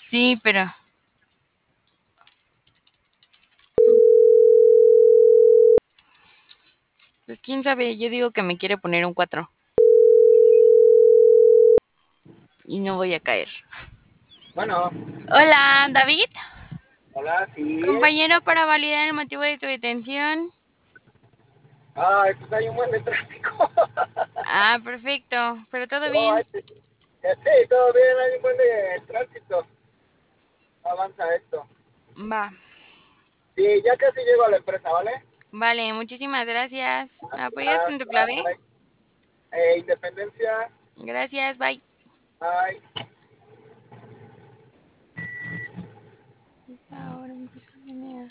Sí, pero pues quién sabe, yo digo que me quiere poner un 4 y no voy a caer. Bueno, Hola, David, hola, sí. compañero para validar el motivo de tu detención. Ay, pues hay un buen de tráfico. Ah, perfecto, pero todo No, bien. sí, todo bien, hay un buen de tránsito. Avanza esto. Va, Sí, ya casi llego a la empresa, ¿vale? vale, muchísimas gracias. ¿Me apoyas Ah, con tu clave? Independencia, Gracias, bye. ay.